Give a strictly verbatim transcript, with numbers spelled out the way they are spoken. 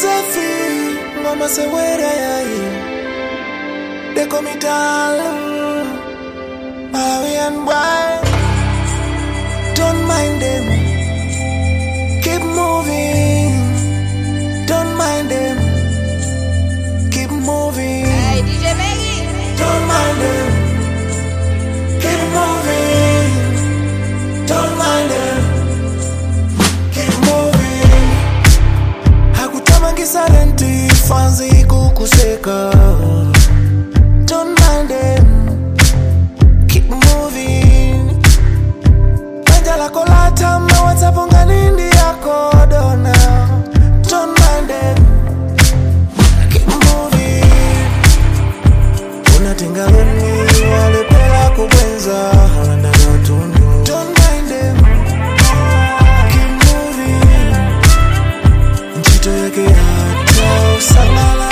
Safi, mama se wera ya they call me darling, Maui and Wine. Don't mind them, keep moving. Don't mind them, keep moving. Hey, D J Maggie. Don't mind them, keep moving. Don't mind them, keep moving. Hakutamangi salenti, fanzi kukuseka. Don't mind them, keep moving. Kanja la kolata, mawata ponga nindi yako dona. Don't mind them, keep moving. Unatinga weni, wale pela kubwenza, hawanda rotundu. Don't mind them, keep moving. Nchito yake hata usalala.